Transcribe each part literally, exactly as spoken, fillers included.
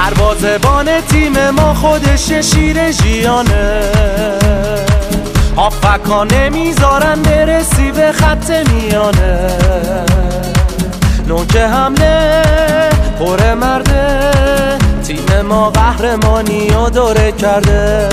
دروازه‌بان تیم ما خودش شیر ژیانه، هافکا نمیذارن برسی به خط میانه، نوک حمله پر مرده، تیم ما قهرمانی رو دوره کرده.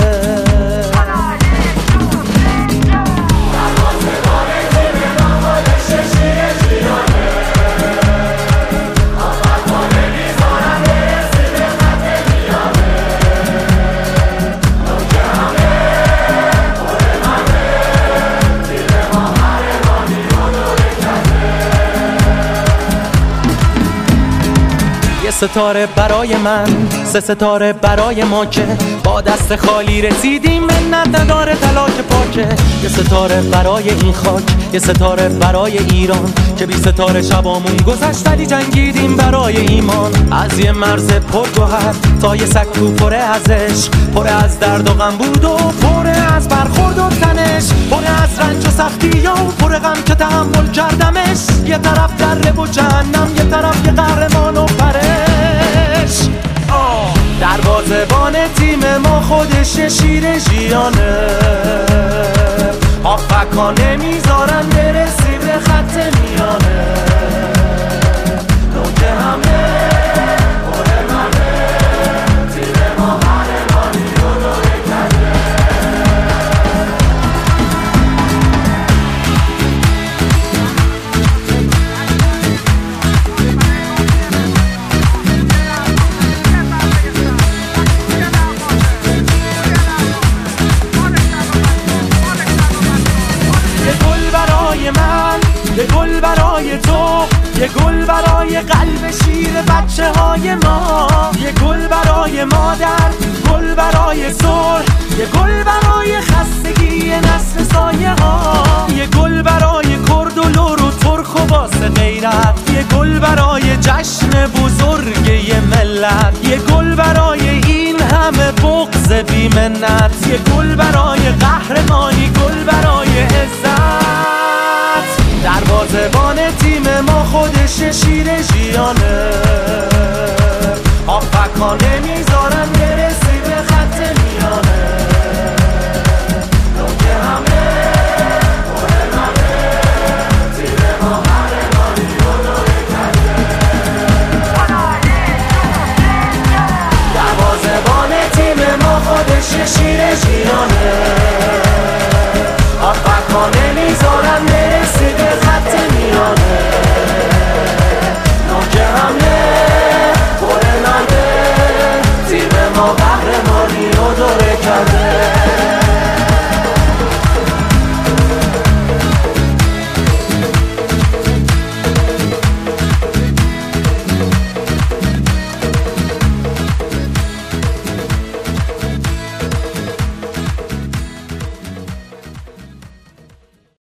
ستاره برای من، سه ستاره برای ما که با دست خالی رسیدیم، منت نداره تلاش پاکه. یه ستاره برای این خاک، یه ستاره برای ایران که بی ستاره شبامون گذشت ولی جنگیدیم برای ایمان. از یه مرز پرگوهر تا یه سکو پره از عشق، پره از درد و غم بود و پره از برخورد و تنش، پره از رنج و سختی و پره غم که تحمل کردمش. یه طرف دره و جهنم، یه طرف یه قهرمان و پرش. دروازه‌بان تیم ما خودش شیر ژیانه، هافکا نمیذارن برسی به خط میانه، نوک حمله پر مرده، تیم ما قهرمانی رو دوره کرده. یه گل برای تو، یه گل برای قلب شیر بچه های ما، یه گل برای مادر، گل برای سر، یه گل برای خستگی نسل سایه ها، یه گل برای کرد و لور و ترک و واسه غیرت، یه گل برای جشن بزرگ یه ملت، یه گل برای این همه بغض بی منت، یه گل برای قهرمانی، گل برای عزت. دروازه‌بان تیم ما خودش شیر ژیانه، هافکا نمیذارن